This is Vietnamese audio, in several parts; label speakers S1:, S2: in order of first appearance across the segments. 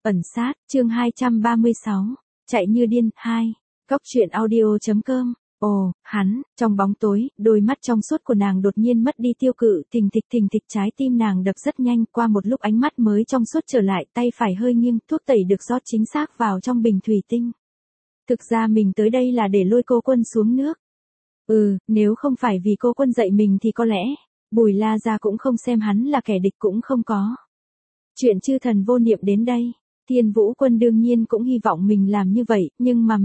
S1: Ẩn sát, chương 236, chạy như điên, 2, Cóc truyện audio.com. Ồ, hắn, trong bóng tối, đôi mắt trong suốt của nàng đột nhiên mất đi tiêu cự, thình thịch trái tim nàng đập rất nhanh, qua một lúc ánh mắt mới trong suốt trở lại, tay phải hơi nghiêng, thuốc tẩy được rót chính xác vào trong bình thủy tinh. Thực ra mình tới đây là để lôi cô Quân xuống nước. Nếu không phải vì cô Quân dạy mình thì có lẽ, Bùi La Gia cũng không xem hắn là kẻ địch cũng không có. Chuyện chư thần vô niệm đến đây, Thiên Vũ Quân đương nhiên cũng hy vọng mình làm như vậy, nhưng mà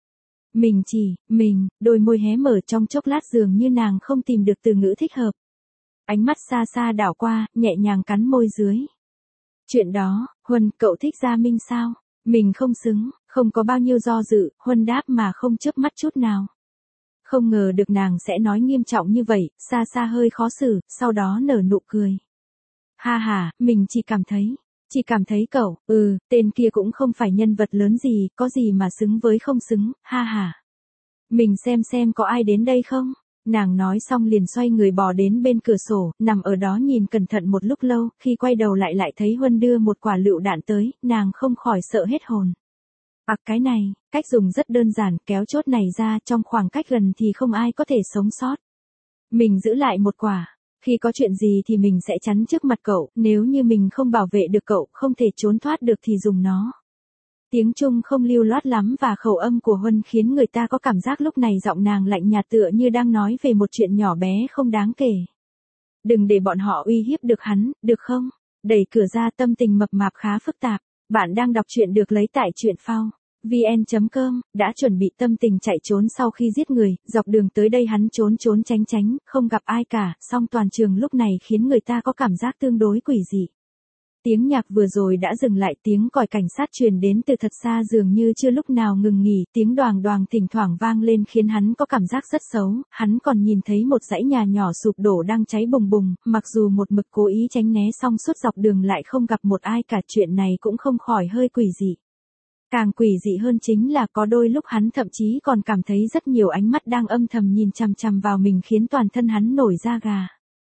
S1: đôi môi hé mở trong chốc lát dường như nàng không tìm được từ ngữ thích hợp. Ánh mắt xa xa đảo qua, nhẹ nhàng cắn môi dưới. Chuyện đó, Huân, cậu thích Gia Minh sao? Mình không xứng, không có bao nhiêu do dự, Huân đáp mà không chớp mắt chút nào. Không ngờ được nàng sẽ nói nghiêm trọng như vậy, xa xa hơi khó xử, sau đó nở nụ cười. Ha ha, mình chỉ cảm thấy cậu, tên kia cũng không phải nhân vật lớn gì, có gì mà xứng với không xứng, ha ha. Mình xem có ai đến đây không? Nàng nói xong liền xoay người bò đến bên cửa sổ, nằm ở đó nhìn cẩn thận một lúc lâu, khi quay đầu lại thấy Huân đưa một quả lựu đạn tới, nàng không khỏi sợ hết hồn. Cái này, cách dùng rất đơn giản, kéo chốt này ra trong khoảng cách gần thì không ai có thể sống sót. Mình giữ lại một quả. Khi có chuyện gì thì mình sẽ chắn trước mặt cậu, nếu như mình không bảo vệ được cậu, không thể trốn thoát được thì dùng nó. Tiếng Trung không lưu loát lắm và khẩu âm của Huân khiến người ta có cảm giác lúc này giọng nàng lạnh nhạt tựa như đang nói về một chuyện nhỏ bé không đáng kể. Đừng để bọn họ uy hiếp được hắn, được không? Đẩy cửa ra, tâm tình mập mạp khá phức tạp. Bạn đang đọc truyện được lấy tại truyện phao vn.com, đã chuẩn bị tâm tình chạy trốn sau khi giết người, dọc đường tới đây hắn trốn tránh, không gặp ai cả, song toàn trường lúc này khiến người ta có cảm giác tương đối quỷ dị. Tiếng nhạc vừa rồi đã dừng lại, tiếng còi cảnh sát truyền đến từ thật xa dường như chưa lúc nào ngừng nghỉ, tiếng đoàng thỉnh thoảng vang lên khiến hắn có cảm giác rất xấu, hắn còn nhìn thấy một dãy nhà nhỏ sụp đổ đang cháy bùng bùng, mặc dù một mực cố ý tránh né song suốt dọc đường lại không gặp một ai cả, chuyện này cũng không khỏi hơi quỷ dị. Càng quỷ dị hơn chính là có đôi lúc hắn thậm chí còn cảm thấy rất nhiều ánh mắt đang âm thầm nhìn chằm vào mình khiến toàn thân hắn nổi da gà.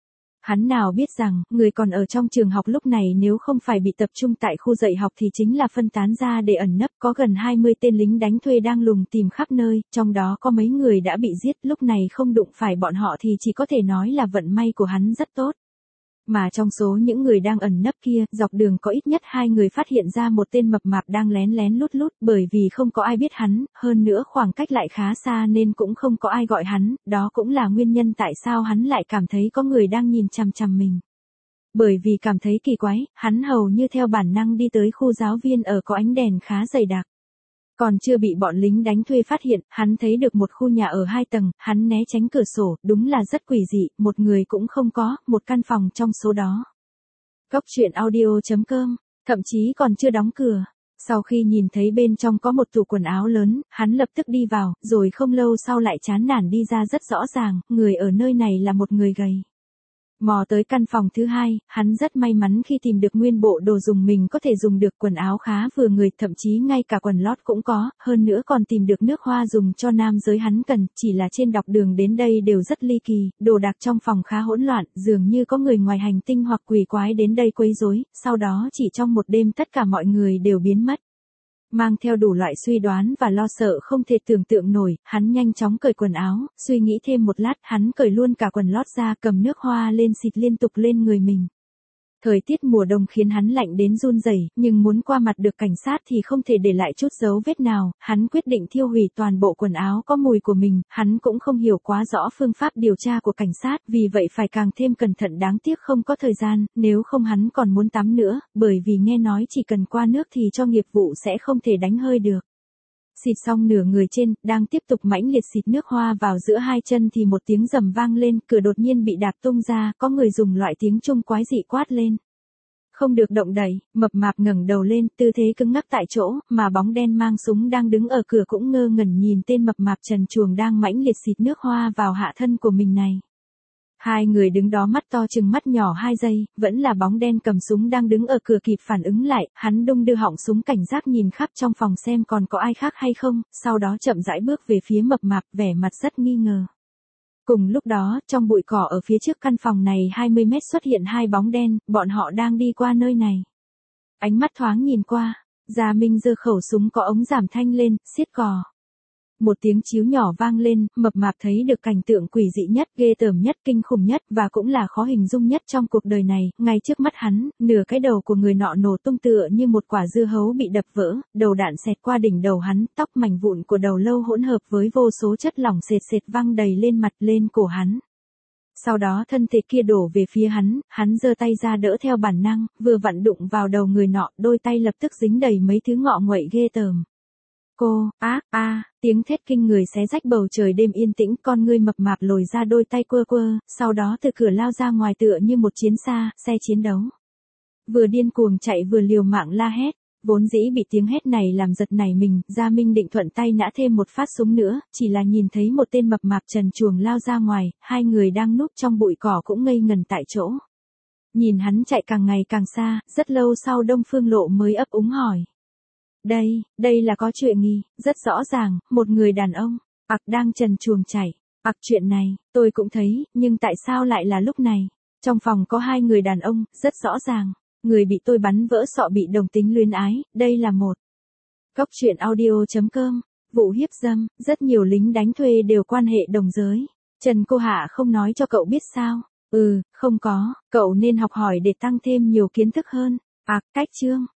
S1: Hắn nào biết rằng, người còn ở trong trường học lúc này nếu không phải bị tập trung tại khu dạy học thì chính là phân tán ra để ẩn nấp, có gần 20 tên lính đánh thuê đang lùng tìm khắp nơi, trong đó có mấy người đã bị giết, lúc này không đụng phải bọn họ thì chỉ có thể nói là vận may của hắn rất tốt. Mà trong số những người đang ẩn nấp kia, dọc đường có ít nhất 2 người phát hiện ra một tên mập mạp đang lén lút, bởi vì không có ai biết hắn, hơn nữa khoảng cách lại khá xa nên cũng không có ai gọi hắn, đó cũng là nguyên nhân tại sao hắn lại cảm thấy có người đang nhìn chằm mình. Bởi vì cảm thấy kỳ quái, hắn hầu như theo bản năng đi tới khu giáo viên ở có ánh đèn khá dày đặc. Còn chưa bị bọn lính đánh thuê phát hiện, hắn thấy được một khu nhà ở 2 tầng, hắn né tránh cửa sổ, đúng là rất quỷ dị, một người cũng không có, một căn phòng trong số đó. Cóc truyện audio.com, thậm chí còn chưa đóng cửa. Sau khi nhìn thấy bên trong có một tủ quần áo lớn, hắn lập tức đi vào, rồi không lâu sau lại chán nản đi ra, rất rõ ràng, người ở nơi này là một người gầy. Mò tới căn phòng thứ 2, hắn rất may mắn khi tìm được nguyên bộ đồ dùng mình có thể dùng được, quần áo khá vừa người, thậm chí ngay cả quần lót cũng có, hơn nữa còn tìm được nước hoa dùng cho nam giới hắn cần, chỉ là trên dọc đường đến đây đều rất ly kỳ, đồ đạc trong phòng khá hỗn loạn, dường như có người ngoài hành tinh hoặc quỷ quái đến đây quấy rối, sau đó chỉ trong một đêm tất cả mọi người đều biến mất. Mang theo đủ loại suy đoán và lo sợ không thể tưởng tượng nổi, hắn nhanh chóng cởi quần áo, suy nghĩ thêm một lát, hắn cởi luôn cả quần lót ra, cầm nước hoa lên xịt liên tục lên người mình. Thời tiết mùa đông khiến hắn lạnh đến run rẩy, nhưng muốn qua mặt được cảnh sát thì không thể để lại chút dấu vết nào, hắn quyết định thiêu hủy toàn bộ quần áo có mùi của mình, hắn cũng không hiểu quá rõ phương pháp điều tra của cảnh sát, vì vậy phải càng thêm cẩn thận, đáng tiếc không có thời gian, nếu không hắn còn muốn tắm nữa, bởi vì nghe nói chỉ cần qua nước thì cho nghiệp vụ sẽ không thể đánh hơi được. Xịt xong nửa người trên, đang tiếp tục mãnh liệt xịt nước hoa vào giữa 2 chân thì một tiếng rầm vang lên, cửa đột nhiên bị đạp tung ra, có người dùng loại tiếng Trung quái dị quát lên. Không được động đậy, mập mạp ngẩng đầu lên, tư thế cứng ngắc tại chỗ, mà bóng đen mang súng đang đứng ở cửa cũng ngơ ngẩn nhìn tên mập mạp trần truồng đang mãnh liệt xịt nước hoa vào hạ thân của mình này. 2 người đứng đó mắt to chừng mắt nhỏ 2 giây, vẫn là bóng đen cầm súng đang đứng ở cửa kịp phản ứng lại, hắn đung đưa họng súng cảnh giác nhìn khắp trong phòng xem còn có ai khác hay không, sau đó chậm rãi bước về phía mập mạp, vẻ mặt rất nghi ngờ. Cùng lúc đó, trong bụi cỏ ở phía trước căn phòng này 20 mét xuất hiện 2 bóng đen, bọn họ đang đi qua nơi này. Ánh mắt thoáng nhìn qua, Gia Minh giơ khẩu súng có ống giảm thanh lên, xiết cò. Một tiếng chíu nhỏ vang lên, mập mạp thấy được cảnh tượng quỷ dị nhất, ghê tởm nhất, kinh khủng nhất và cũng là khó hình dung nhất trong cuộc đời này. Ngay trước mắt hắn, nửa cái đầu của người nọ nổ tung tựa như một quả dưa hấu bị đập vỡ, đầu đạn xẹt qua đỉnh đầu hắn, tóc mảnh vụn của đầu lâu hỗn hợp với vô số chất lỏng sệt sệt văng đầy lên mặt lên cổ hắn. Sau đó thân thể kia đổ về phía hắn giơ tay ra đỡ theo bản năng, vừa vặn đụng vào đầu người nọ, đôi tay lập tức dính đầy mấy thứ ngọ nguậy ghê tởm. Cô, tiếng thét kinh người xé rách bầu trời đêm yên tĩnh, con ngươi mập mạp lồi ra đôi tay quơ quơ, sau đó từ cửa lao ra ngoài tựa như một chiến xa, xe chiến đấu. Vừa điên cuồng chạy vừa liều mạng la hét, vốn dĩ bị tiếng hét này làm giật nảy mình, Gia Minh định thuận tay nã thêm một phát súng nữa, chỉ là nhìn thấy một tên mập mạp trần truồng lao ra ngoài, hai người đang núp trong bụi cỏ cũng ngây ngần tại chỗ. Nhìn hắn chạy càng ngày càng xa, rất lâu sau Đông Phương Lộ mới ấp úng hỏi. Đây là có chuyện nghi, rất rõ ràng, một người đàn ông, đang trần truồng chạy. Chuyện này, tôi cũng thấy, nhưng tại sao lại là lúc này? Trong phòng có hai người đàn ông, rất rõ ràng. Người bị tôi bắn vỡ sọ bị đồng tính luyến ái, đây là một. Cốc truyện audio.com, vụ hiếp dâm, rất nhiều lính đánh thuê đều quan hệ đồng giới. Trần Cô Hạ không nói cho cậu biết sao? Không có, cậu nên học hỏi để tăng thêm nhiều kiến thức hơn. Cách chương.